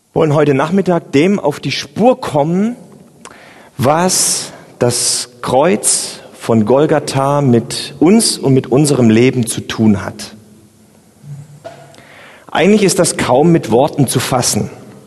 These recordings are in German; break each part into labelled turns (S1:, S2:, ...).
S1: wollen heute Nachmittag dem auf die Spur kommen, was das Kreuz von Golgatha mit uns und mit unserem Leben zu tun hat. Eigentlich ist das kaum mit Worten zu fassen.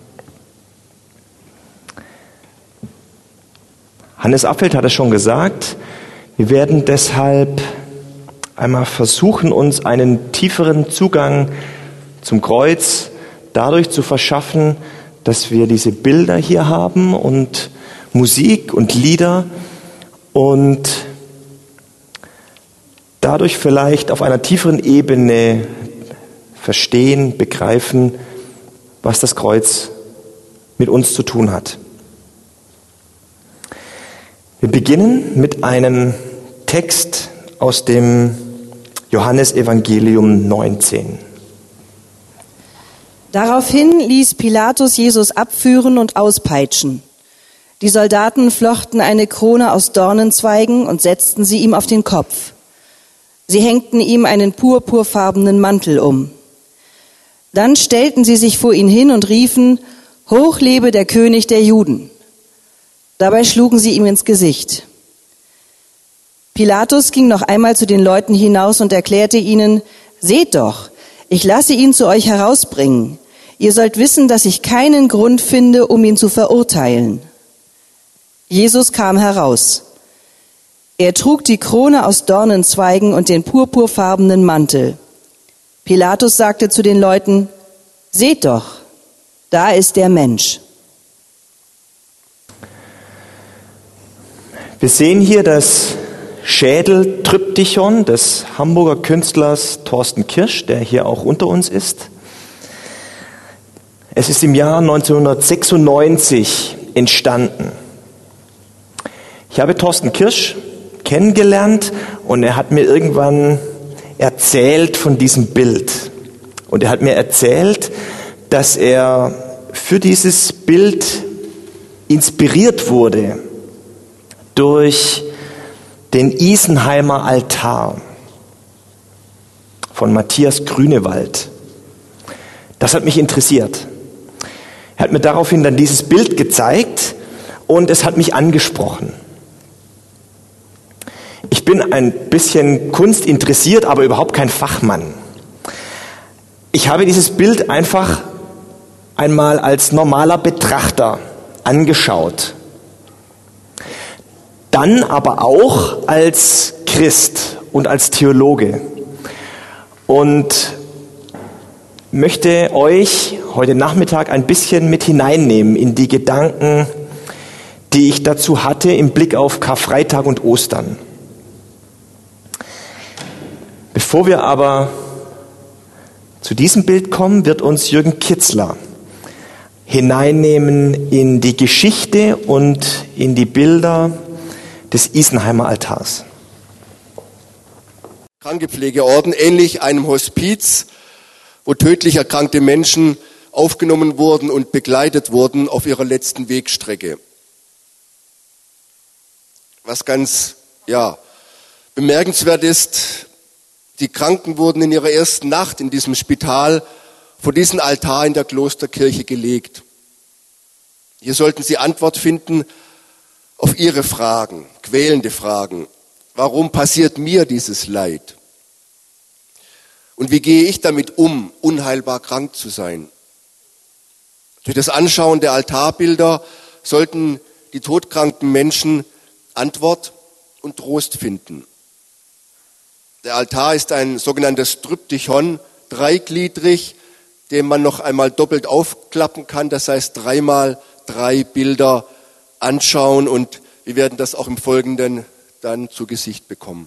S1: Hannes Affelt hat es schon gesagt, wir werden deshalb einmal versuchen, uns einen tieferen Zugang zum Kreuz dadurch zu verschaffen, dass wir diese Bilder hier haben und Musik und Lieder und dadurch vielleicht auf einer tieferen Ebene verstehen, begreifen, was das Kreuz mit uns zu tun hat. Wir beginnen mit einem Text aus dem Johannesevangelium 19.
S2: Daraufhin ließ Pilatus Jesus abführen und auspeitschen. Die Soldaten flochten eine Krone aus Dornenzweigen und setzten sie ihm auf den Kopf. Sie hängten ihm einen purpurfarbenen Mantel um. Dann stellten sie sich vor ihn hin und riefen: Hoch lebe der König der Juden! Dabei schlugen sie ihm ins Gesicht. Pilatus ging noch einmal zu den Leuten hinaus und erklärte ihnen: Seht doch, ich lasse ihn zu euch herausbringen. Ihr sollt wissen, dass ich keinen Grund finde, um ihn zu verurteilen. Jesus kam heraus. Er trug die Krone aus Dornenzweigen und den purpurfarbenen Mantel. Pilatus sagte zu den Leuten: Seht doch, da ist der Mensch.
S1: Wir sehen hier das Schädeltryptychon des Hamburger Künstlers Thorsten Kirsch, der hier auch unter uns ist. Es ist im Jahr 1996 entstanden. Ich habe Thorsten Kirsch kennengelernt und er hat mir irgendwann erzählt von diesem Bild. Und er hat mir erzählt, dass er für dieses Bild inspiriert wurde durch den Isenheimer Altar von Matthias Grünewald. Das hat mich interessiert. Er hat mir daraufhin dann dieses Bild gezeigt und es hat mich angesprochen. Ich bin ein bisschen Kunst interessiert, aber überhaupt kein Fachmann. Ich habe dieses Bild einfach einmal als normaler Betrachter angeschaut. Dann aber auch als Christ und als Theologe. Und möchte euch heute Nachmittag ein bisschen mit hineinnehmen in die Gedanken, die ich dazu hatte im Blick auf Karfreitag und Ostern. Bevor wir aber zu diesem Bild kommen, wird uns Jürgen Kitzler hineinnehmen in die Geschichte und in die Bilder des Isenheimer Altars.
S3: Krankepflegeorden, ähnlich einem Hospiz, wo tödlich erkrankte Menschen aufgenommen wurden und begleitet wurden auf ihrer letzten Wegstrecke. Was ganz bemerkenswert ist, die Kranken wurden in ihrer ersten Nacht in diesem Spital vor diesen Altar in der Klosterkirche gelegt. Hier sollten sie Antwort finden auf ihre Fragen, quälende Fragen. Warum passiert mir dieses Leid? Und wie gehe ich damit um, unheilbar krank zu sein? Durch das Anschauen der Altarbilder sollten die todkranken Menschen Antwort und Trost finden. Der Altar ist ein sogenanntes Tryptychon, dreigliedrig, den man noch einmal doppelt aufklappen kann. Das heißt, 3x3 Bilder anschauen und wir werden das auch im Folgenden dann zu Gesicht bekommen.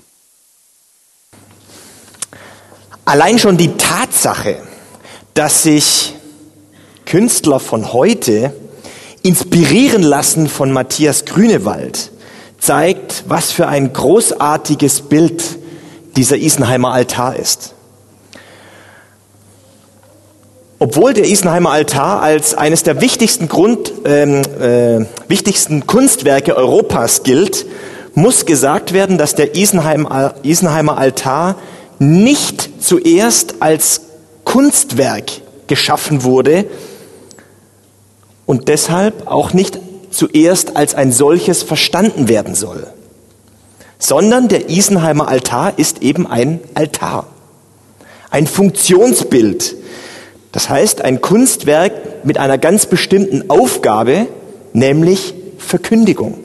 S1: Allein schon die Tatsache, dass sich Künstler von heute inspirieren lassen von Matthias Grünewald, zeigt, was für ein großartiges Bild dieser Isenheimer Altar ist. Obwohl der Isenheimer Altar als eines der wichtigsten Kunstwerke Europas gilt, muss gesagt werden, dass der Isenheimer Altar nicht zuerst als Kunstwerk geschaffen wurde, und deshalb auch nicht zuerst als ein solches verstanden werden soll, sondern der Isenheimer Altar ist eben ein Altar, ein Funktionsbild, das heißt ein Kunstwerk mit einer ganz bestimmten Aufgabe, nämlich Verkündigung.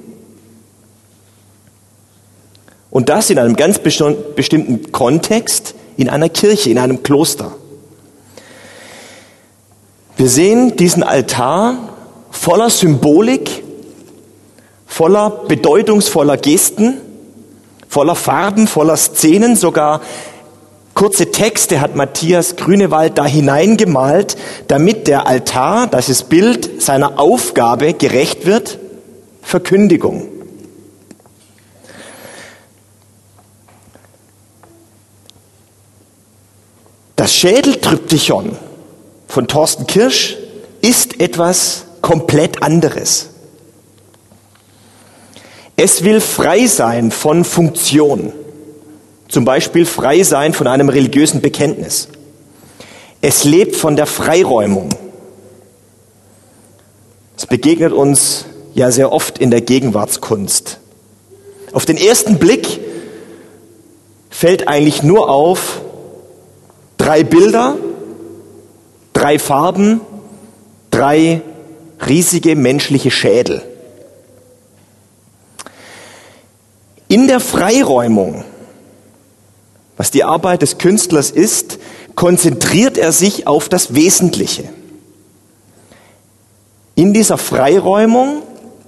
S1: Und das in einem ganz bestimmten Kontext, in einer Kirche, in einem Kloster. Wir sehen diesen Altar voller Symbolik, voller bedeutungsvoller Gesten, voller Farben, voller Szenen, sogar kurze Texte hat Matthias Grünewald da hineingemalt, damit der Altar, das ist Bild, seiner Aufgabe gerecht wird, Verkündigung. Das Schädeltryptychon von Thorsten Kirsch ist etwas komplett anderes. Es will frei sein von Funktion, zum Beispiel frei sein von einem religiösen Bekenntnis. Es lebt von der Freiräumung. Es begegnet uns ja sehr oft in der Gegenwartskunst. Auf den ersten Blick fällt eigentlich nur auf, 3 Bilder, 3 Farben, 3 riesige menschliche Schädel. In der Freiräumung, was die Arbeit des Künstlers ist, konzentriert er sich auf das Wesentliche. In dieser Freiräumung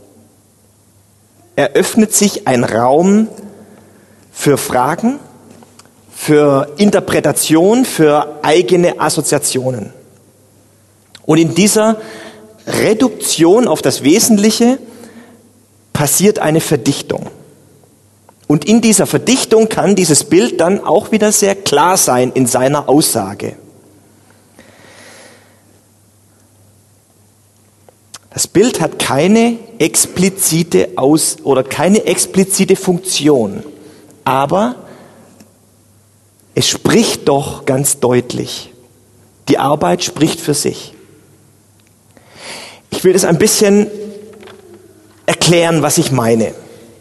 S1: eröffnet sich ein Raum für Fragen, für Interpretation, für eigene Assoziationen. Und in dieser Reduktion auf das Wesentliche passiert eine Verdichtung. Und in dieser Verdichtung kann dieses Bild dann auch wieder sehr klar sein in seiner Aussage. Das Bild hat keine explizite keine explizite Funktion, aber es spricht doch ganz deutlich. Die Arbeit spricht für sich. Ich will das ein bisschen erklären, was ich meine.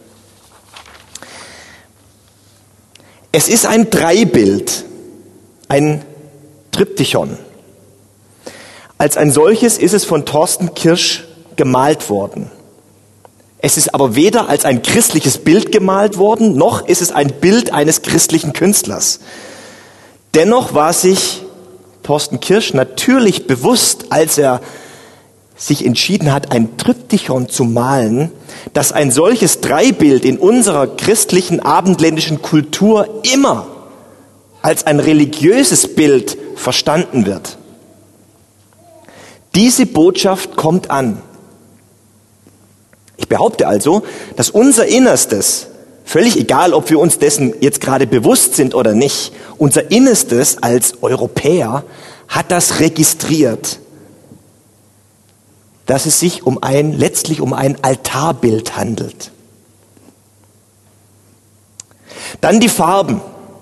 S1: Es ist ein Dreibild, ein Triptychon. Als ein solches ist es von Thorsten Kirsch gemalt worden. Es ist aber weder als ein christliches Bild gemalt worden, noch ist es ein Bild eines christlichen Künstlers. Dennoch war sich Thorsten Kirsch natürlich bewusst, als er sich entschieden hat, ein Triptychon zu malen, dass ein solches Dreibild in unserer christlichen abendländischen Kultur immer als ein religiöses Bild verstanden wird. Diese Botschaft kommt an. Ich behaupte also, dass unser Innerstes, völlig egal, ob wir uns dessen jetzt gerade bewusst sind oder nicht, unser Innerstes als Europäer hat das registriert, dass es sich letztlich um ein Altarbild handelt. Dann die Farben.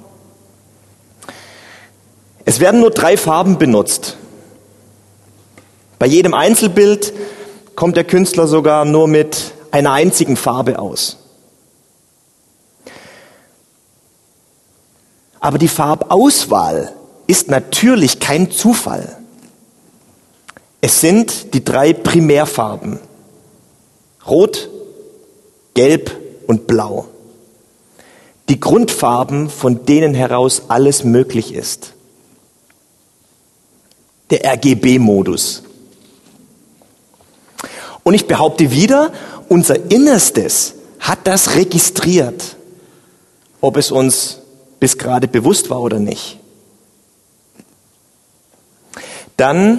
S1: Es werden nur 3 Farben benutzt. Bei jedem Einzelbild kommt der Künstler sogar nur mit einer einzigen Farbe aus. Aber die Farbauswahl ist natürlich kein Zufall. Es sind die 3 Primärfarben. Rot, Gelb und Blau. Die Grundfarben, von denen heraus alles möglich ist. Der RGB-Modus. Und ich behaupte wieder, unser Innerstes hat das registriert, ob es uns bis gerade bewusst war oder nicht. Dann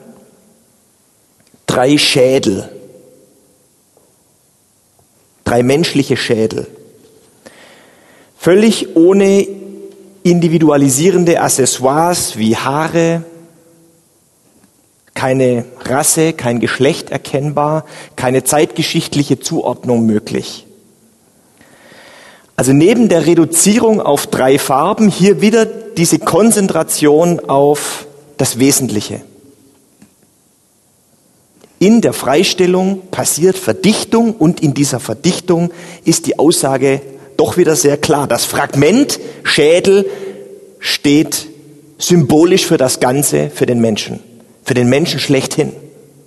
S1: 3 Schädel, 3 menschliche Schädel, völlig ohne individualisierende Accessoires wie Haare, keine Rasse, kein Geschlecht erkennbar, keine zeitgeschichtliche Zuordnung möglich. Also neben der Reduzierung auf 3 Farben hier wieder diese Konzentration auf das Wesentliche. In der Freistellung passiert Verdichtung und in dieser Verdichtung ist die Aussage doch wieder sehr klar. Das Fragment Schädel steht symbolisch für das Ganze, für den Menschen schlechthin.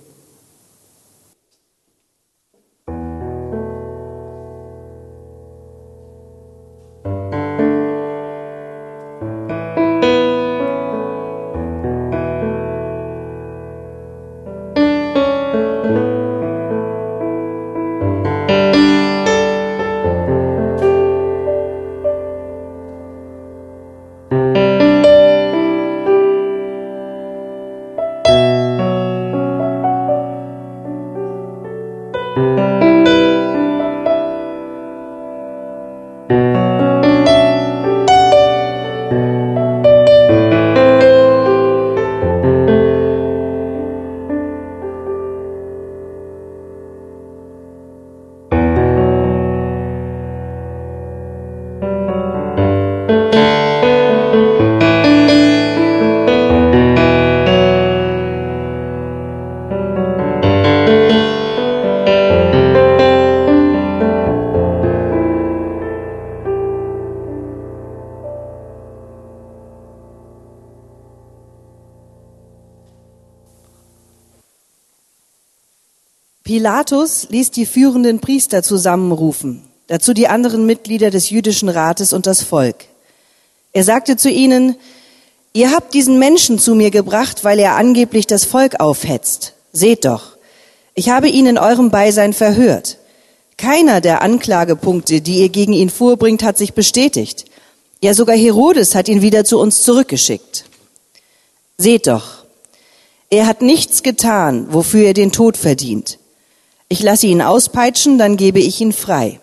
S2: Pilatus ließ die führenden Priester zusammenrufen, dazu die anderen Mitglieder des jüdischen Rates und das Volk. Er sagte zu ihnen: Ihr habt diesen Menschen zu mir gebracht, weil er angeblich das Volk aufhetzt. Seht doch, ich habe ihn in eurem Beisein verhört. Keiner der Anklagepunkte, die ihr gegen ihn vorbringt, hat sich bestätigt. Ja, sogar Herodes hat ihn wieder zu uns zurückgeschickt. Seht doch, er hat nichts getan, wofür er den Tod verdient. Ich lasse ihn auspeitschen, dann gebe ich ihn frei.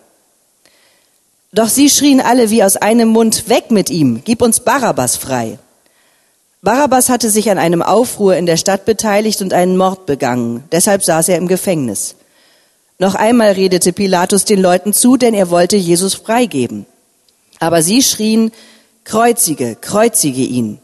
S2: Doch sie schrien alle wie aus einem Mund: Weg mit ihm, gib uns Barabbas frei. Barabbas hatte sich an einem Aufruhr in der Stadt beteiligt und einen Mord begangen. Deshalb saß er im Gefängnis. Noch einmal redete Pilatus den Leuten zu, denn er wollte Jesus freigeben. Aber sie schrien: Kreuzige, kreuzige ihn.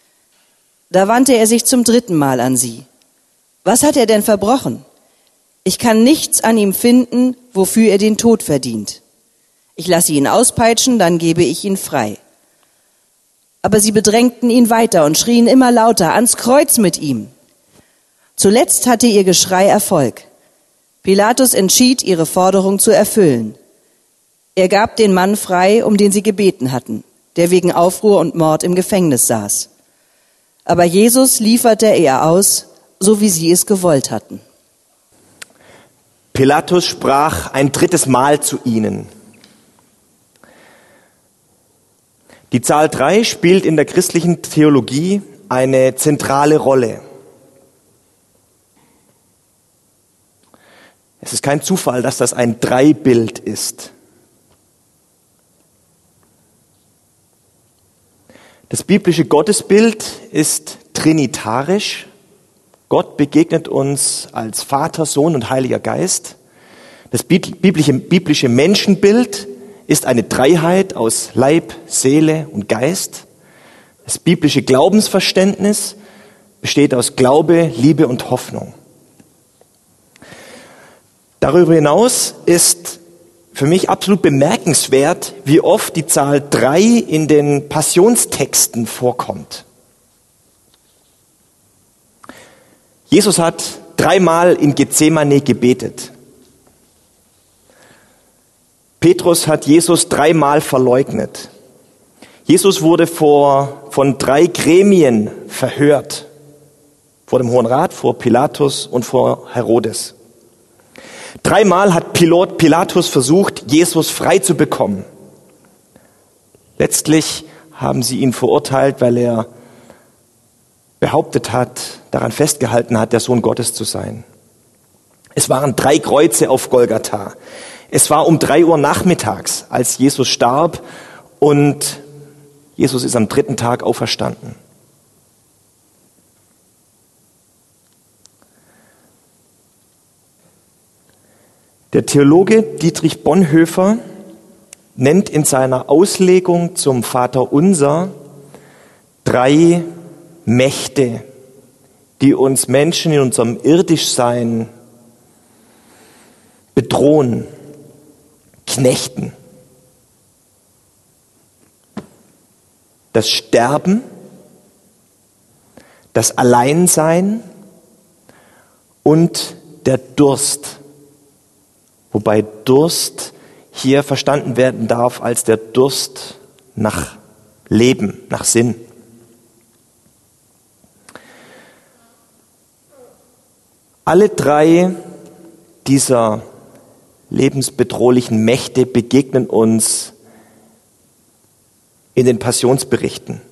S2: Da wandte er sich zum 3. Mal an sie. Was hat er denn verbrochen? Ich kann nichts an ihm finden, wofür er den Tod verdient. Ich lasse ihn auspeitschen, dann gebe ich ihn frei. Aber sie bedrängten ihn weiter und schrien immer lauter: Ans Kreuz mit ihm. Zuletzt hatte ihr Geschrei Erfolg. Pilatus entschied, ihre Forderung zu erfüllen. Er gab den Mann frei, um den sie gebeten hatten, der wegen Aufruhr und Mord im Gefängnis saß. Aber Jesus lieferte er aus, so wie sie es gewollt hatten.
S1: Pilatus sprach ein 3. Mal zu ihnen. Die Zahl 3 spielt in der christlichen Theologie eine zentrale Rolle. Es ist kein Zufall, dass das ein 3-Bild ist. Das biblische Gottesbild ist trinitarisch. Gott begegnet uns als Vater, Sohn und Heiliger Geist. Das biblische Menschenbild ist eine Dreiheit aus Leib, Seele und Geist. Das biblische Glaubensverständnis besteht aus Glaube, Liebe und Hoffnung. Darüber hinaus ist für mich absolut bemerkenswert, wie oft die Zahl 3 in den Passionstexten vorkommt. Jesus hat 3-mal in Gethsemane gebetet. Petrus hat Jesus 3-mal verleugnet. Jesus wurde von 3 Gremien verhört. Vor dem Hohen Rat, vor Pilatus und vor Herodes. 3-mal hat Pilatus versucht, Jesus frei zu bekommen. Letztlich haben sie ihn verurteilt, weil er behauptet hat, daran festgehalten hat, der Sohn Gottes zu sein. Es waren 3 Kreuze auf Golgatha. Es war um 3 Uhr nachmittags, als Jesus starb, und Jesus ist am 3. Tag auferstanden. Der Theologe Dietrich Bonhoeffer nennt in seiner Auslegung zum Vaterunser 3 Mächte, die uns Menschen in unserem Irdischsein bedrohen, knechten. Das Sterben, das Alleinsein und der Durst. Wobei Durst hier verstanden werden darf als der Durst nach Leben, nach Sinn. Alle drei dieser lebensbedrohlichen Mächte begegnen uns in den Passionsberichten,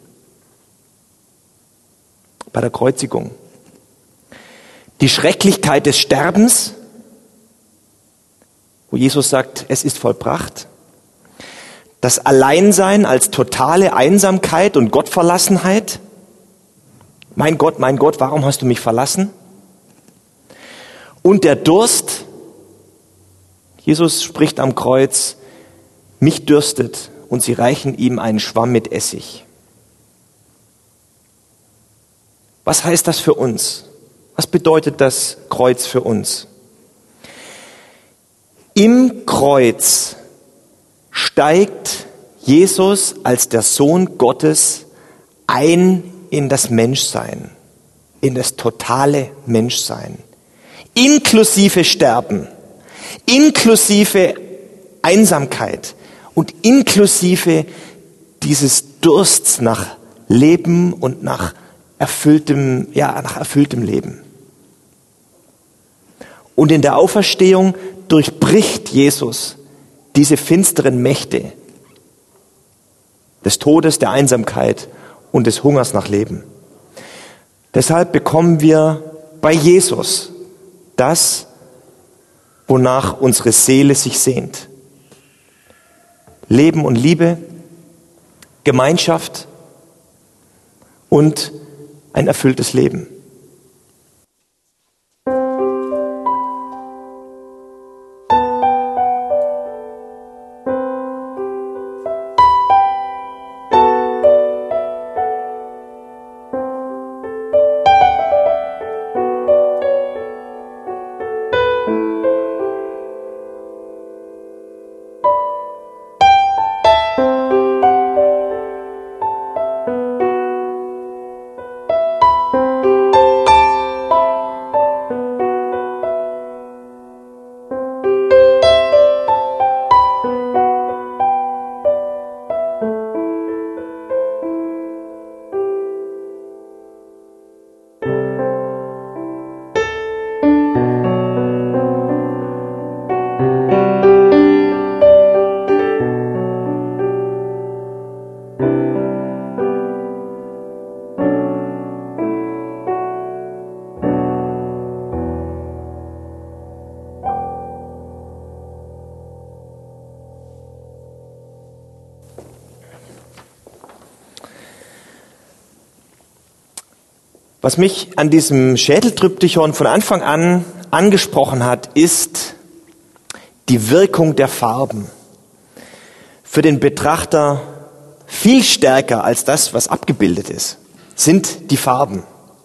S1: bei der Kreuzigung. Die Schrecklichkeit des Sterbens, wo Jesus sagt, es ist vollbracht. Das Alleinsein als totale Einsamkeit und Gottverlassenheit. Mein Gott, warum hast du mich verlassen? Und der Durst. Jesus spricht am Kreuz, mich dürstet, und sie reichen ihm einen Schwamm mit Essig. Was heißt das für uns? Was bedeutet das Kreuz für uns? Im Kreuz steigt Jesus als der Sohn Gottes ein in das Menschsein, in das totale Menschsein, inklusive Sterben, inklusive Einsamkeit und inklusive dieses Dursts nach Leben und nach erfülltem Leben. Und in der Auferstehung durchbricht Jesus diese finsteren Mächte des Todes, der Einsamkeit und des Hungers nach Leben. Deshalb bekommen wir bei Jesus das, wonach unsere Seele sich sehnt. Leben und Liebe, Gemeinschaft und ein erfülltes Leben. Was mich an diesem Schädeltryptychon von Anfang an angesprochen hat, ist die Wirkung der Farben. Für den Betrachter viel stärker als das, was abgebildet ist, sind die Farben.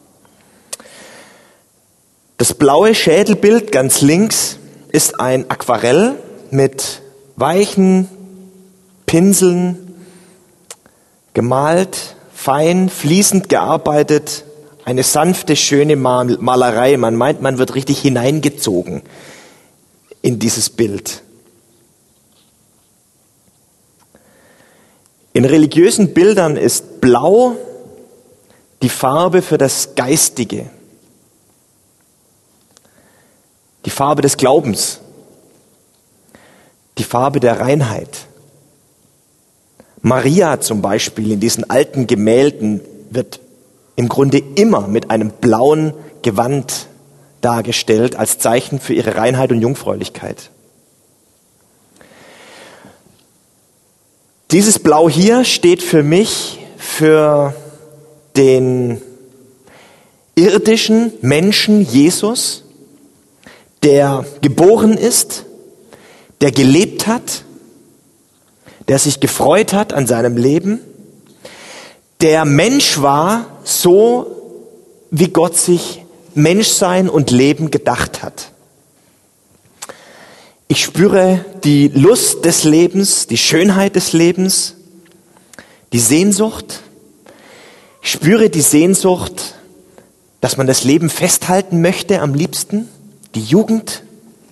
S1: Das blaue Schädelbild ganz links ist ein Aquarell mit weichen Pinseln gemalt, fein, fließend gearbeitet. Eine sanfte, schöne Malerei. Man meint, man wird richtig hineingezogen in dieses Bild. In religiösen Bildern ist Blau die Farbe für das Geistige, die Farbe des Glaubens, die Farbe der Reinheit. Maria zum Beispiel in diesen alten Gemälden wird im Grunde immer mit einem blauen Gewand dargestellt, als Zeichen für ihre Reinheit und Jungfräulichkeit. Dieses Blau hier steht für mich für den irdischen Menschen Jesus, der geboren ist, der gelebt hat, der sich gefreut hat an seinem Leben, der Mensch war, so wie Gott sich Menschsein und Leben gedacht hat. Ich spüre die Lust des Lebens, die Schönheit des Lebens, die Sehnsucht. Ich spüre die Sehnsucht, dass man das Leben festhalten möchte am liebsten, die Jugend,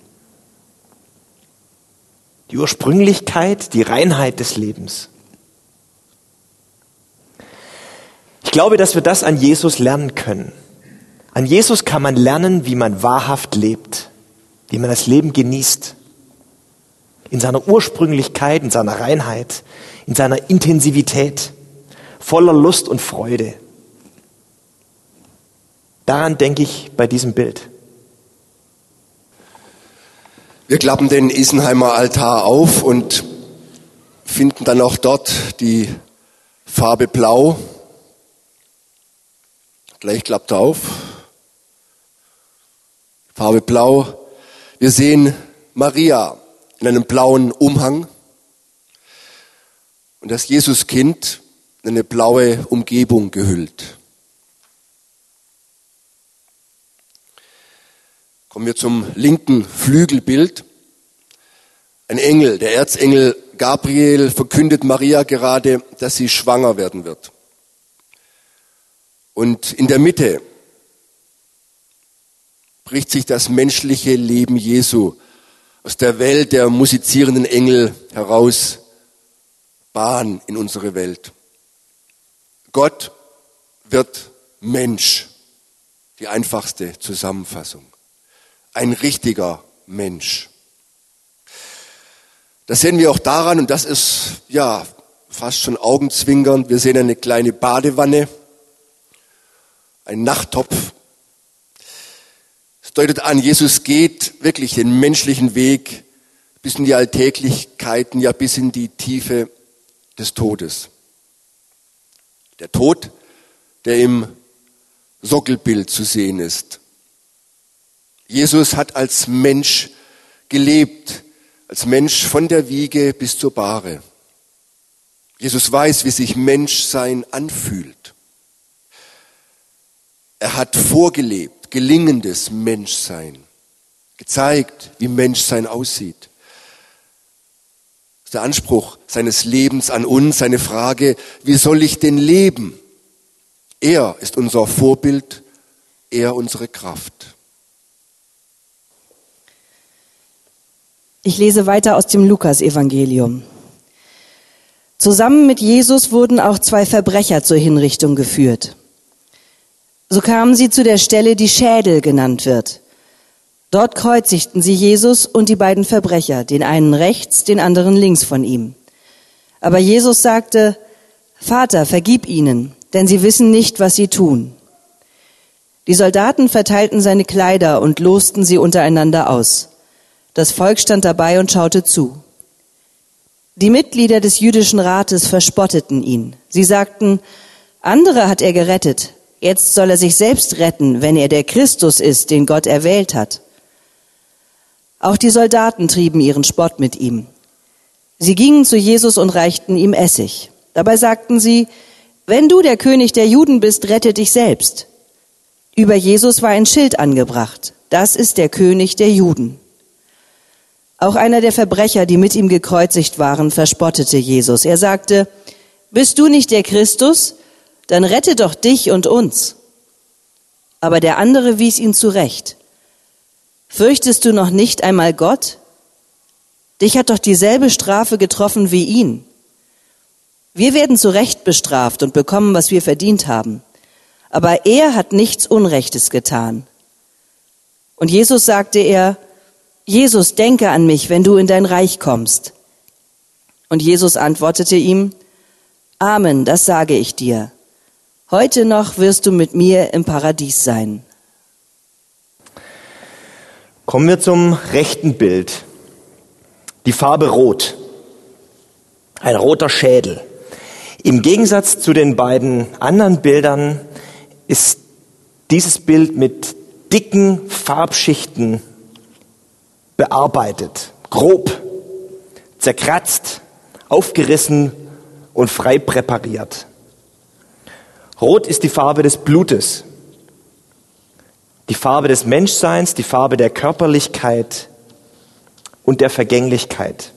S1: die Ursprünglichkeit, die Reinheit des Lebens. Ich glaube, dass wir das an Jesus lernen können. An Jesus kann man lernen, wie man wahrhaft lebt, wie man das Leben genießt. In seiner Ursprünglichkeit, in seiner Reinheit, in seiner Intensivität, voller Lust und Freude. Daran denke ich bei diesem Bild.
S3: Wir klappen den Isenheimer Altar auf und finden dann auch dort die Farbe Blau. Gleich klappt er auf. Farbe Blau. Wir sehen Maria in einem blauen Umhang und das Jesuskind in eine blaue Umgebung gehüllt. Kommen wir zum linken Flügelbild. Ein Engel, der Erzengel Gabriel, verkündet Maria gerade, dass sie schwanger werden wird. Und in der Mitte bricht sich das menschliche Leben Jesu aus der Welt der musizierenden Engel heraus Bahn in unsere Welt. Gott wird Mensch, die einfachste Zusammenfassung. Ein richtiger Mensch. Das sehen wir auch daran, und das ist ja fast schon augenzwinkernd. Wir sehen eine kleine Badewanne, einen Nachttopf. Es deutet an, Jesus geht wirklich den menschlichen Weg bis in die Alltäglichkeiten, ja bis in die Tiefe des Todes. Der Tod, der im Sockelbild zu sehen ist. Jesus hat als Mensch gelebt, als Mensch von der Wiege bis zur Bahre. Jesus weiß, wie sich Menschsein anfühlt. Er hat vorgelebt, gelingendes Menschsein, gezeigt, wie Menschsein aussieht. Das ist der Anspruch seines Lebens an uns, seine Frage, wie soll ich denn leben? Er ist unser Vorbild, er unsere Kraft.
S2: Ich lese weiter aus dem Lukas-Evangelium. Zusammen mit Jesus wurden auch 2 Verbrecher zur Hinrichtung geführt. So kamen sie zu der Stelle, die Schädel genannt wird. Dort kreuzigten sie Jesus und die beiden Verbrecher, den einen rechts, den anderen links von ihm. Aber Jesus sagte, Vater, vergib ihnen, denn sie wissen nicht, was sie tun. Die Soldaten verteilten seine Kleider und losten sie untereinander aus. Das Volk stand dabei und schaute zu. Die Mitglieder des jüdischen Rates verspotteten ihn. Sie sagten, andere hat er gerettet. Jetzt soll er sich selbst retten, wenn er der Christus ist, den Gott erwählt hat. Auch die Soldaten trieben ihren Spott mit ihm. Sie gingen zu Jesus und reichten ihm Essig. Dabei sagten sie, wenn du der König der Juden bist, rette dich selbst. Über Jesus war ein Schild angebracht. Das ist der König der Juden. Auch einer der Verbrecher, die mit ihm gekreuzigt waren, verspottete Jesus. Er sagte, bist du nicht der Christus? Dann rette doch dich und uns. Aber der andere wies ihn zurecht. Fürchtest du noch nicht einmal Gott? Dich hat doch dieselbe Strafe getroffen wie ihn. Wir werden zu Recht bestraft und bekommen, was wir verdient haben. Aber er hat nichts Unrechtes getan. Und Jesus sagte er, Jesus, denke an mich, wenn du in dein Reich kommst. Und Jesus antwortete ihm, Amen, das sage ich dir. Heute noch wirst du mit mir im Paradies sein.
S1: Kommen wir zum rechten Bild. Die Farbe Rot. Ein roter Schädel. Im Gegensatz zu den beiden anderen Bildern ist dieses Bild mit dicken Farbschichten bearbeitet, grob, zerkratzt, aufgerissen und frei präpariert. Rot ist die Farbe des Blutes, die Farbe des Menschseins, die Farbe der Körperlichkeit, und der Vergänglichkeit.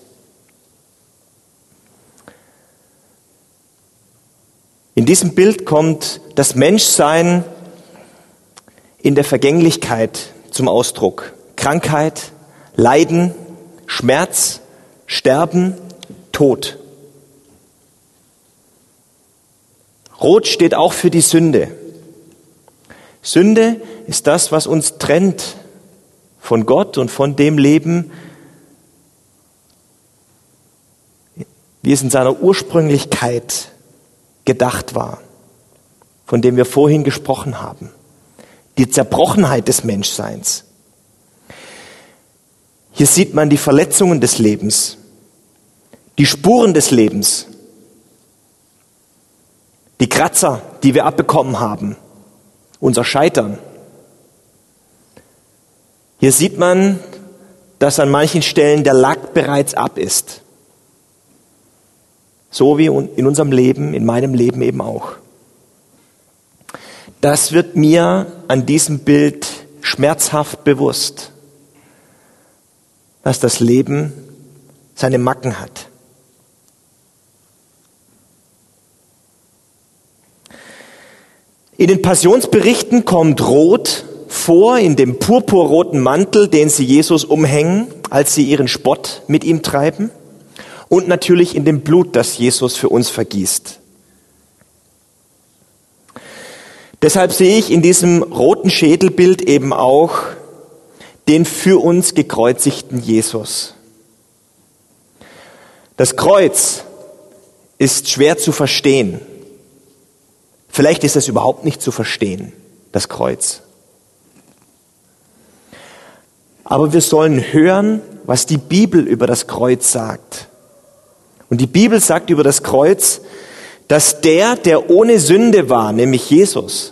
S1: In diesem Bild kommt das Menschsein in der Vergänglichkeit zum Ausdruck. Krankheit, Leiden, Schmerz, Sterben, Tod. Rot steht auch für die Sünde. Sünde ist das, was uns trennt von Gott und von dem Leben, wie es in seiner Ursprünglichkeit gedacht war, von dem wir vorhin gesprochen haben. Die Zerbrochenheit des Menschseins. Hier sieht man die Verletzungen des Lebens, die Spuren des Lebens, die Kratzer, die wir abbekommen haben, unser Scheitern. Hier sieht man, dass an manchen Stellen der Lack bereits ab ist. So wie in unserem Leben, in meinem Leben eben auch. Das wird mir an diesem Bild schmerzhaft bewusst, dass das Leben seine Macken hat. In den Passionsberichten kommt Rot vor in dem purpurroten Mantel, den sie Jesus umhängen, als sie ihren Spott mit ihm treiben. Und natürlich in dem Blut, das Jesus für uns vergießt. Deshalb sehe ich in diesem roten Schädelbild eben auch den für uns gekreuzigten Jesus. Das Kreuz ist schwer zu verstehen. Vielleicht ist es überhaupt nicht zu verstehen, das Kreuz. Aber wir sollen hören, was die Bibel über das Kreuz sagt. Und die Bibel sagt über das Kreuz, dass der ohne Sünde war, nämlich Jesus,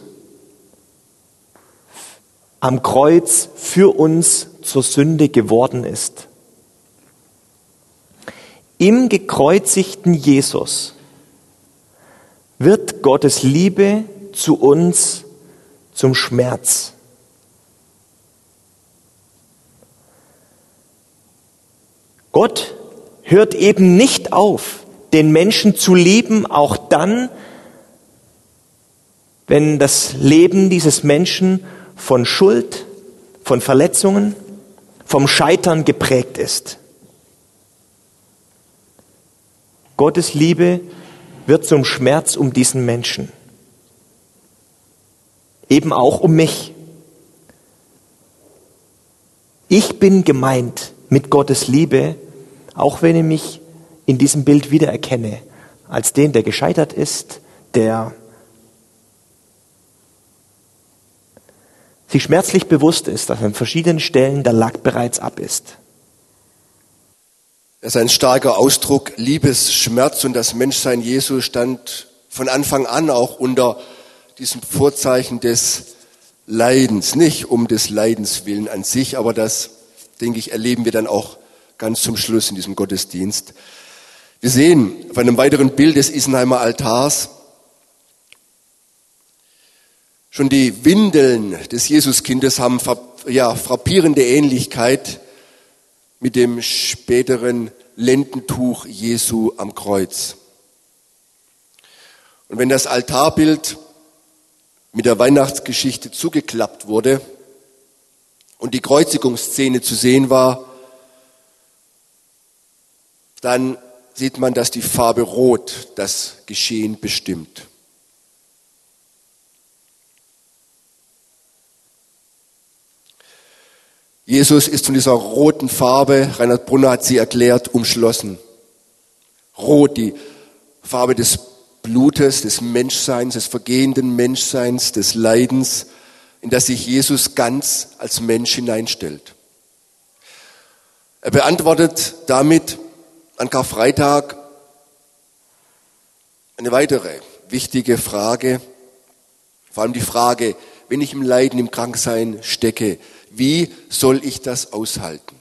S1: am Kreuz für uns zur Sünde geworden ist. Im gekreuzigten Jesus wird Gottes Liebe zu uns zum Schmerz. Gott hört eben nicht auf, den Menschen zu lieben, auch dann, wenn das Leben dieses Menschen von Schuld, von Verletzungen, vom Scheitern geprägt ist. Gottes Liebe wird zum Schmerz um diesen Menschen. Eben auch um mich. Ich bin gemeint mit Gottes Liebe, auch wenn ich mich in diesem Bild wiedererkenne, als den, der gescheitert ist, der sich schmerzlich bewusst ist, dass an verschiedenen Stellen der Lack bereits ab ist.
S3: Das ist ein starker Ausdruck, Liebesschmerz, und das Menschsein Jesu stand von Anfang an auch unter diesem Vorzeichen des Leidens, nicht um des Leidens willen an sich, aber das, denke ich, erleben wir dann auch ganz zum Schluss in diesem Gottesdienst. Wir sehen auf einem weiteren Bild des Isenheimer Altars schon die Windeln des Jesuskindes haben frappierende Ähnlichkeit mit dem späteren Lendentuch Jesu am Kreuz. Und wenn das Altarbild mit der Weihnachtsgeschichte zugeklappt wurde und die Kreuzigungsszene zu sehen war, dann sieht man, dass die Farbe Rot das Geschehen bestimmt. Jesus ist von dieser roten Farbe, Reinhard Brunner hat sie erklärt, umschlossen. Rot, die Farbe des Blutes, des Menschseins, des vergehenden Menschseins, des Leidens, in das sich Jesus ganz als Mensch hineinstellt. Er beantwortet damit an Karfreitag eine weitere wichtige Frage, vor allem die Frage, wenn ich im Leiden, im Kranksein stecke, wie soll ich das aushalten?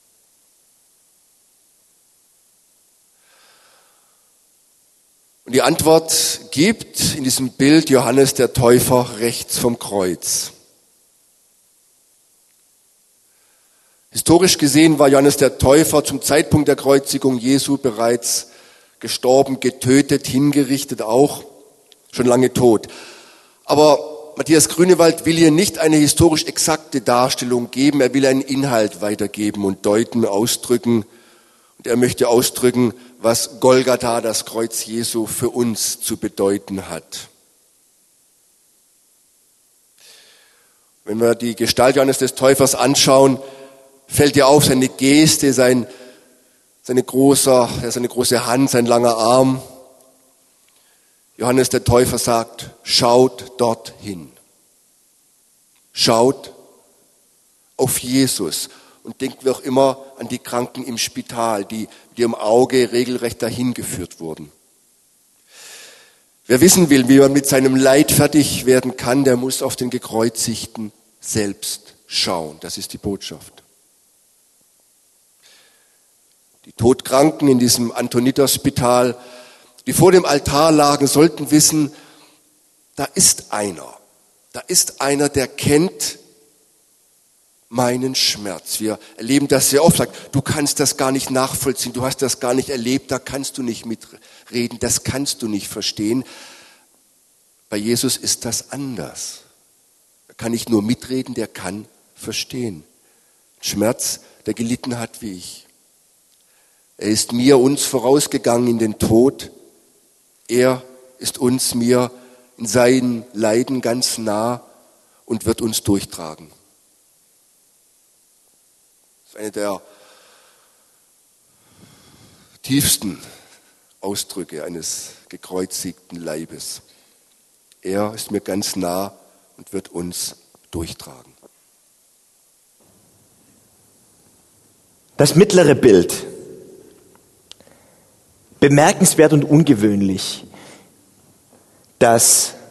S3: Und die Antwort gibt in diesem Bild Johannes der Täufer rechts vom Kreuz. Historisch gesehen war Johannes der Täufer zum Zeitpunkt der Kreuzigung Jesu bereits gestorben, getötet, hingerichtet auch, schon lange tot. Aber Matthias Grünewald will hier nicht eine historisch exakte Darstellung geben, er will einen Inhalt weitergeben und deuten, ausdrücken. Und er möchte ausdrücken, was Golgatha, das Kreuz Jesu, für uns zu bedeuten hat. Wenn wir die Gestalt Johannes des Täufers anschauen, fällt dir auf seine Geste, seine große Hand, sein langer Arm. Johannes der Täufer sagt, schaut dorthin. Schaut auf Jesus. Und denken wir auch immer an die Kranken im Spital, die mit ihrem Auge regelrecht dahin geführt wurden. Wer wissen will, wie man mit seinem Leid fertig werden kann, der muss auf den Gekreuzigten selbst schauen. Das ist die Botschaft. Die Todkranken in diesem Antoniterspital, die vor dem Altar lagen, sollten wissen, da ist einer, der kennt meinen Schmerz. Wir erleben das sehr oft, sagt, du kannst das gar nicht nachvollziehen, du hast das gar nicht erlebt, da kannst du nicht mitreden, das kannst du nicht verstehen. Bei Jesus ist das anders. Da kann ich nur mitreden, der kann verstehen. Schmerz, der gelitten hat wie ich. Er ist uns vorausgegangen in den Tod. Er ist mir in seinen Leiden ganz nah und wird uns durchtragen. Das ist eine der tiefsten Ausdrücke eines gekreuzigten Leibes. Er ist mir ganz nah und wird uns durchtragen.
S1: Das mittlere Bild. Bemerkenswert und ungewöhnlich, dass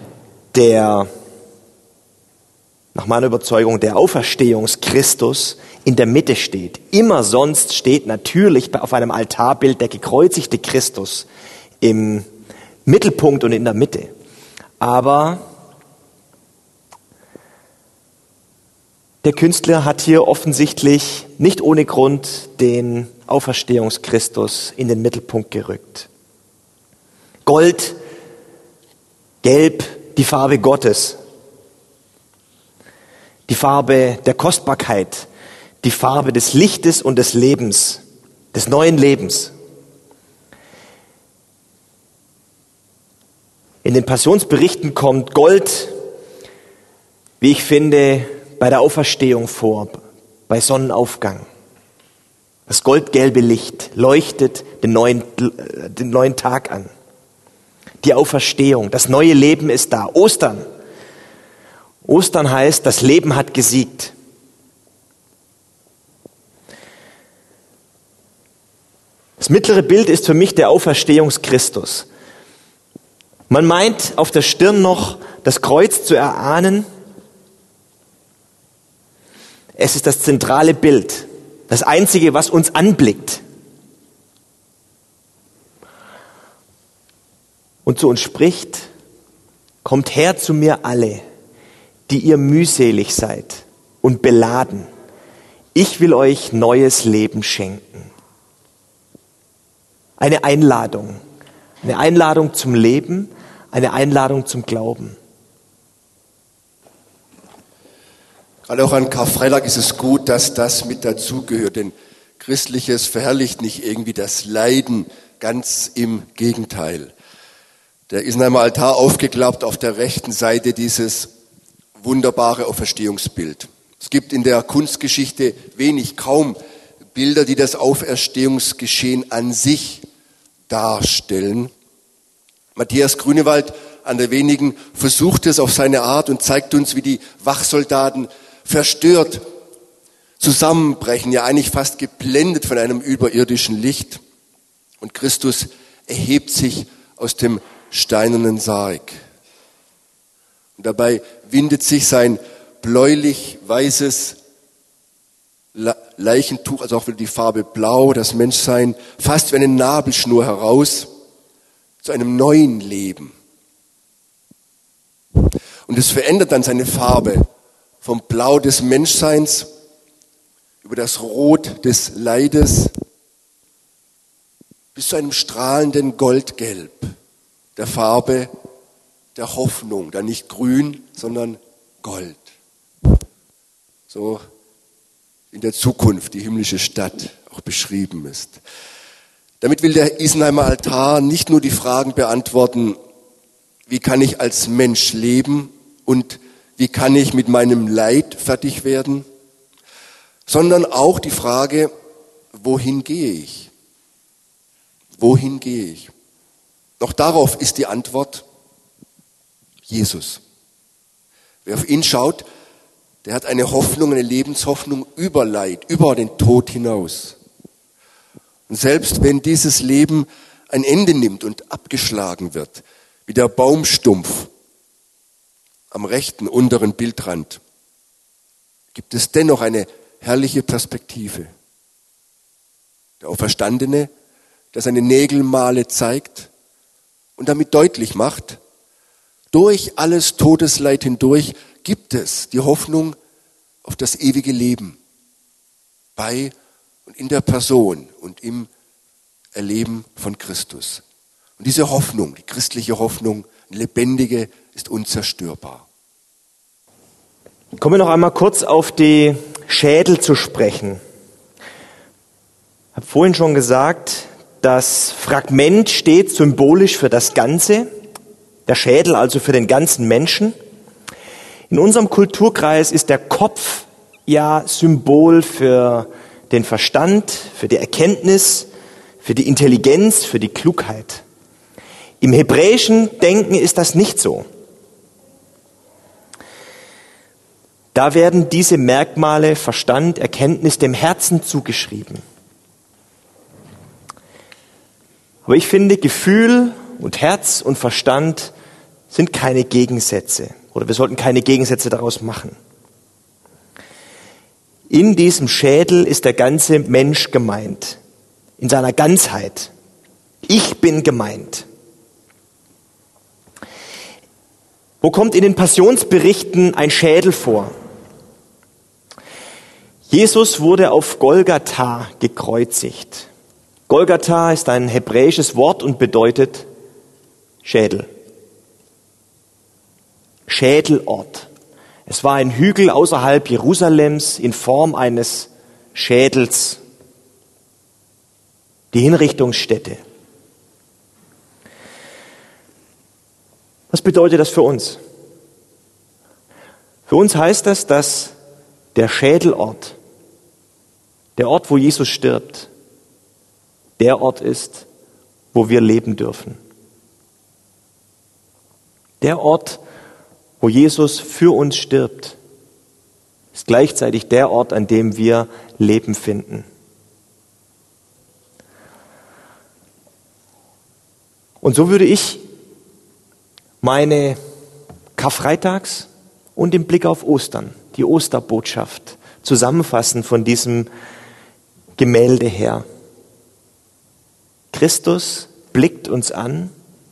S1: nach meiner Überzeugung, der Auferstehungschristus in der Mitte steht. Immer sonst steht natürlich auf einem Altarbild der gekreuzigte Christus im Mittelpunkt und in der Mitte. Aber der Künstler hat hier offensichtlich nicht ohne Grund den Auferstehungschristus in den Mittelpunkt gerückt. Gold, Gelb, die Farbe Gottes. Die Farbe der Kostbarkeit, die Farbe des Lichtes und des Lebens, des neuen Lebens. In den Passionsberichten kommt Gold, wie ich finde, bei der Auferstehung vor, bei Sonnenaufgang. Das goldgelbe Licht leuchtet den neuen Tag an. Die Auferstehung, das neue Leben ist da. Ostern. Ostern heißt, das Leben hat gesiegt. Das mittlere Bild ist für mich der Auferstehungschristus. Man meint auf der Stirn noch das Kreuz zu erahnen. Es ist das zentrale Bild, das einzige, was uns anblickt und zu uns spricht: Kommt her zu mir alle, die ihr mühselig seid und beladen. Ich will euch neues Leben schenken. Eine Einladung zum Leben, eine Einladung zum Glauben.
S3: Gerade auch an Karfreitag ist es gut, dass das mit dazugehört, denn Christliches verherrlicht nicht irgendwie das Leiden, ganz im Gegenteil. Der ist in einem Altar aufgeklappt, auf der rechten Seite dieses wunderbare Auferstehungsbild. Es gibt in der Kunstgeschichte kaum Bilder, die das Auferstehungsgeschehen an sich darstellen. Matthias Grünewald, einer der wenigen, versucht es auf seine Art und zeigt uns, wie die Wachsoldaten verstört zusammenbrechen, ja eigentlich fast geblendet von einem überirdischen Licht. Und Christus erhebt sich aus dem steinernen Sarg. Und dabei windet sich sein bläulich-weißes Leichentuch, also auch wieder die Farbe Blau, das Menschsein, fast wie eine Nabelschnur heraus zu einem neuen Leben. Und es verändert dann seine Farbe vom Blau des Menschseins über das Rot des Leides bis zu einem strahlenden Goldgelb, der Farbe der Hoffnung, da nicht grün, sondern Gold. So in der Zukunft die himmlische Stadt auch beschrieben ist. Damit will der Isenheimer Altar nicht nur die Fragen beantworten, wie kann ich als Mensch leben und wie kann ich mit meinem Leid fertig werden, sondern auch die Frage, wohin gehe ich? Wohin gehe ich? Auch darauf ist die Antwort Jesus. Wer auf ihn schaut, der hat eine Hoffnung, eine Lebenshoffnung über Leid, über den Tod hinaus. Und selbst wenn dieses Leben ein Ende nimmt und abgeschlagen wird, wie der Baumstumpf am rechten unteren Bildrand, gibt es dennoch eine herrliche Perspektive. Der Auferstandene, der seine Nägelmale zeigt und damit deutlich macht, durch alles Todesleid hindurch gibt es die Hoffnung auf das ewige Leben bei und in der Person und im Erleben von Christus. Und diese Hoffnung, die christliche Hoffnung, eine lebendige, ist unzerstörbar.
S1: Kommen wir noch einmal kurz auf die Schädel zu sprechen. Ich habe vorhin schon gesagt, das Fragment steht symbolisch für das Ganze, der Schädel also für den ganzen Menschen. In unserem Kulturkreis ist der Kopf ja Symbol für den Verstand, für die Erkenntnis, für die Intelligenz, für die Klugheit. Im hebräischen Denken ist das nicht so. Da werden diese Merkmale, Verstand, Erkenntnis dem Herzen zugeschrieben. Aber ich finde, Gefühl und Herz und Verstand sind keine Gegensätze. Oder wir sollten keine Gegensätze daraus machen. In diesem Schädel ist der ganze Mensch gemeint. In seiner Ganzheit. Ich bin gemeint. Wo kommt in den Passionsberichten ein Schädel vor? Jesus wurde auf Golgatha gekreuzigt. Golgatha ist ein hebräisches Wort und bedeutet Schädel. Schädelort. Es war ein Hügel außerhalb Jerusalems in Form eines Schädels. Die Hinrichtungsstätte. Was bedeutet das für uns? Für uns heißt das, dass der Schädelort, der Ort, wo Jesus stirbt, der Ort ist, wo wir leben dürfen. Der Ort, wo Jesus für uns stirbt, ist gleichzeitig der Ort, an dem wir Leben finden. Und so würde ich meine Karfreitags- und den Blick auf Ostern, die Osterbotschaft, zusammenfassen von diesem Gemälde her. Christus blickt uns an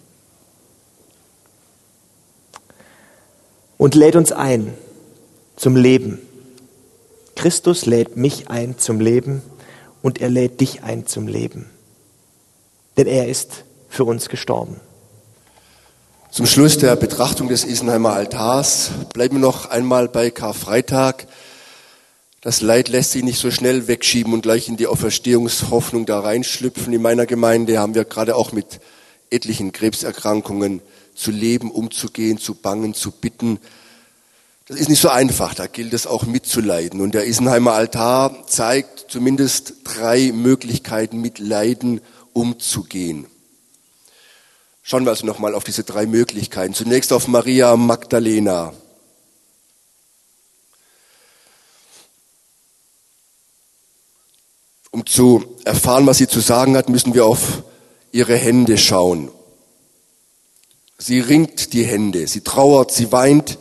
S1: und lädt uns ein zum Leben. Christus lädt mich ein zum Leben und er lädt dich ein zum Leben. Denn er ist für uns gestorben.
S3: Zum Schluss der Betrachtung des Isenheimer Altars bleiben wir noch einmal bei Karfreitag. Das Leid lässt sich nicht so schnell wegschieben und gleich in die Auferstehungshoffnung da reinschlüpfen. In meiner Gemeinde haben wir gerade auch mit etlichen Krebserkrankungen zu leben, umzugehen, zu bangen, zu bitten. Das ist nicht so einfach, da gilt es auch mitzuleiden. Und der Isenheimer Altar zeigt zumindest 3 Möglichkeiten, mit Leiden umzugehen. Schauen wir also nochmal auf diese 3 Möglichkeiten. Zunächst auf Maria Magdalena. Um zu erfahren, was sie zu sagen hat, müssen wir auf ihre Hände schauen. Sie ringt die Hände, sie trauert, sie weint.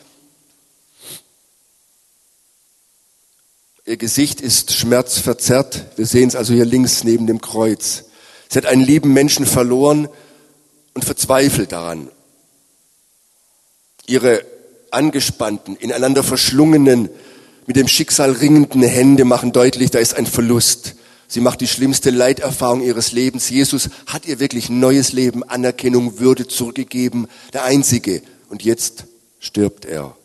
S3: Ihr Gesicht ist schmerzverzerrt. Wir sehen es also hier links neben dem Kreuz. Sie hat einen lieben Menschen verloren und verzweifelt daran. Ihre angespannten, ineinander verschlungenen mit dem Schicksal ringenden Hände machen deutlich, da ist ein Verlust. Sie macht die schlimmste Leiterfahrung ihres Lebens. Jesus hat ihr wirklich neues Leben, Anerkennung, Würde zurückgegeben. Der Einzige. Und jetzt stirbt er.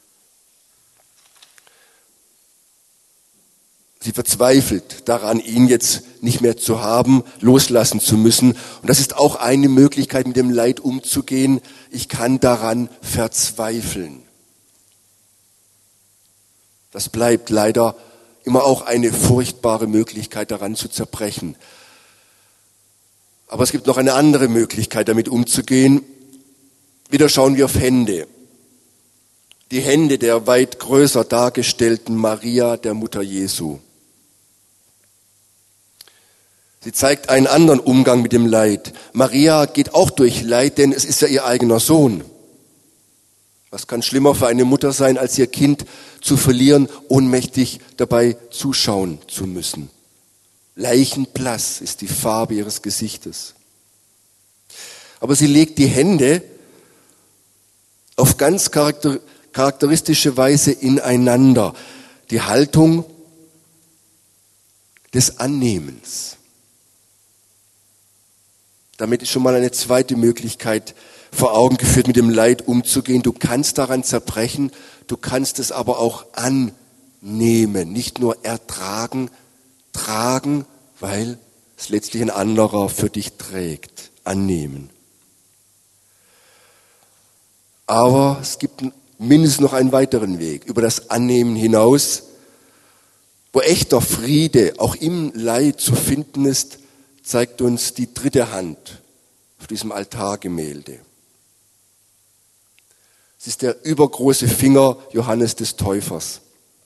S3: Sie verzweifelt daran, ihn jetzt nicht mehr zu haben, loslassen zu müssen. Und das ist auch eine Möglichkeit, mit dem Leid umzugehen. Ich kann daran verzweifeln. Das bleibt leider immer auch eine furchtbare Möglichkeit, daran zu zerbrechen. Aber es gibt noch eine andere Möglichkeit, damit umzugehen. Wieder schauen wir auf Hände. Die Hände der weit größer dargestellten Maria, der Mutter Jesu. Sie zeigt einen anderen Umgang mit dem Leid. Maria geht auch durch Leid, denn es ist ja ihr eigener Sohn. Was kann schlimmer für eine Mutter sein, als ihr Kind zu verlieren, ohnmächtig dabei zuschauen zu müssen? Leichenblass ist die Farbe ihres Gesichtes. Aber sie legt die Hände auf ganz charakteristische Weise ineinander. Die Haltung des Annehmens. Damit ist schon mal eine zweite Möglichkeit vor Augen geführt, mit dem Leid umzugehen. Du kannst daran zerbrechen, du kannst es aber auch annehmen, nicht nur ertragen, tragen, weil es letztlich ein anderer für dich trägt. Annehmen. Aber es gibt mindestens noch einen weiteren Weg, über das Annehmen hinaus, wo echter Friede auch im Leid zu finden ist, zeigt uns die dritte Hand auf diesem Altargemälde. Es ist der übergroße Finger Johannes des Täufers.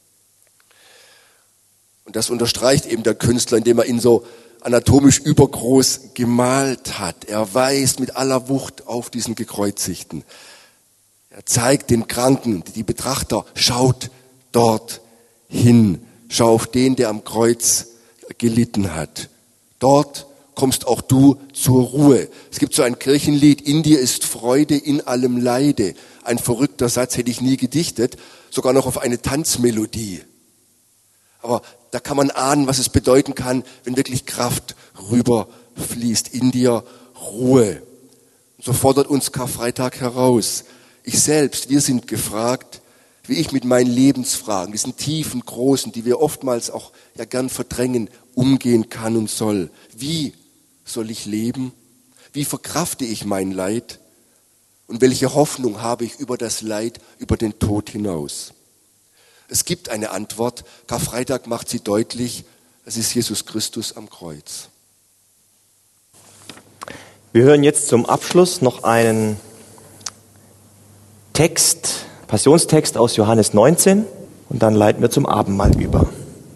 S3: Und das unterstreicht eben der Künstler, indem er ihn so anatomisch übergroß gemalt hat. Er weist mit aller Wucht auf diesen Gekreuzigten. Er zeigt den Kranken, die Betrachter, schaut dort hin. Schau auf den, der am Kreuz gelitten hat. Dort kommst auch du zur Ruhe. Es gibt so ein Kirchenlied, in dir ist Freude in allem Leide. Ein verrückter Satz, hätte ich nie gedichtet, sogar noch auf eine Tanzmelodie. Aber da kann man ahnen, was es bedeuten kann, wenn wirklich Kraft rüberfließt. In dir Ruhe. So fordert uns Karfreitag heraus. Ich selbst, wir sind gefragt, wie ich mit meinen Lebensfragen, diesen tiefen, großen, die wir oftmals auch ja gern verdrängen, umgehen kann und soll. Wie soll ich leben? Wie verkrafte ich mein Leid? Und welche Hoffnung habe ich über das Leid, über den Tod hinaus? Es gibt eine Antwort. Karfreitag macht sie deutlich. Es ist Jesus Christus am Kreuz.
S1: Wir hören jetzt zum Abschluss noch einen Text, Passionstext aus Johannes 19 und dann leiten wir zum Abendmahl über.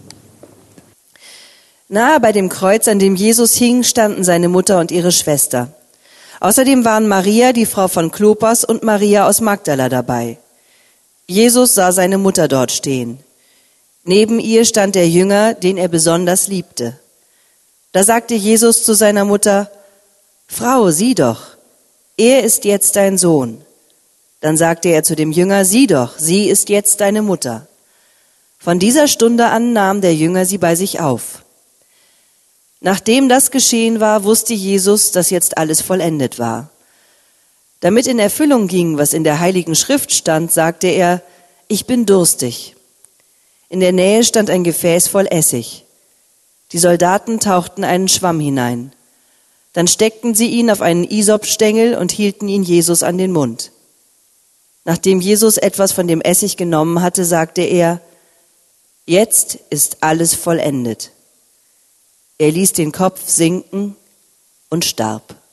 S2: Nahe bei dem Kreuz, an dem Jesus hing, standen seine Mutter und ihre Schwester. Außerdem waren Maria, die Frau von Klopas, und Maria aus Magdala dabei. Jesus sah seine Mutter dort stehen. Neben ihr stand der Jünger, den er besonders liebte. Da sagte Jesus zu seiner Mutter: Frau, sieh doch, er ist jetzt dein Sohn. Dann sagte er zu dem Jünger: Sieh doch, sie ist jetzt deine Mutter. Von dieser Stunde an nahm der Jünger sie bei sich auf. Nachdem das geschehen war, wusste Jesus, dass jetzt alles vollendet war. Damit in Erfüllung ging, was in der Heiligen Schrift stand, sagte er: Ich bin durstig. In der Nähe stand ein Gefäß voll Essig. Die Soldaten tauchten einen Schwamm hinein. Dann steckten sie ihn auf einen Isopstängel und hielten ihn Jesus an den Mund. Nachdem Jesus etwas von dem Essig genommen hatte, sagte er: Jetzt ist alles vollendet. Er ließ den Kopf sinken und starb.